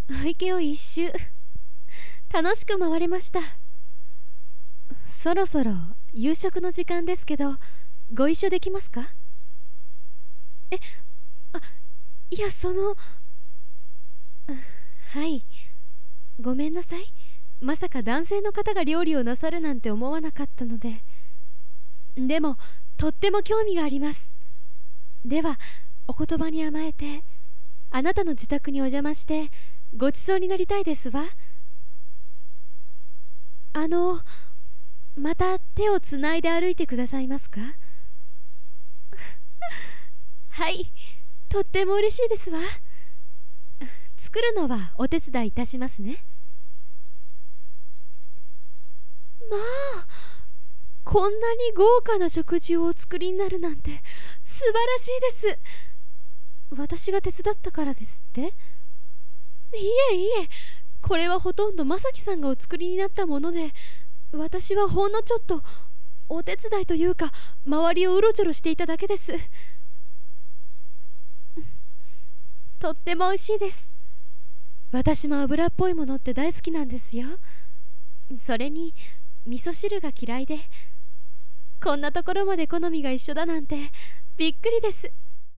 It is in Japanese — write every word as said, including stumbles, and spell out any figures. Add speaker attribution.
Speaker 1: 池を一周楽しく回れました。そろそろ夕食の時間ですけど、ご一緒できますか？え、あ、いや、その、はい、ごめんなさい。まさか男性の方が料理をなさるなんて思わなかったので。でも、とっても興味があります。では、お言葉に甘えて、あなたの自宅にお邪魔して、ごちそうになりたいですわ。あの、また手をつないで歩いてくださいますか？はい、とっても嬉しいですわ。作るのはお手伝いいたしますね。まあ、こんなに豪華な食事をお作りになるなんて素晴らしいです。私が手伝ったからですって？いえいえ、これはほとんど正樹さんがお作りになったもので、私はほんのちょっとお手伝いというか、周りをうろちょろしていただけです。とっても美味しいです。私も油っぽいものって大好きなんですよ。それに味噌汁が嫌いで、こんなところまで好みが一緒だなんてびっくりです。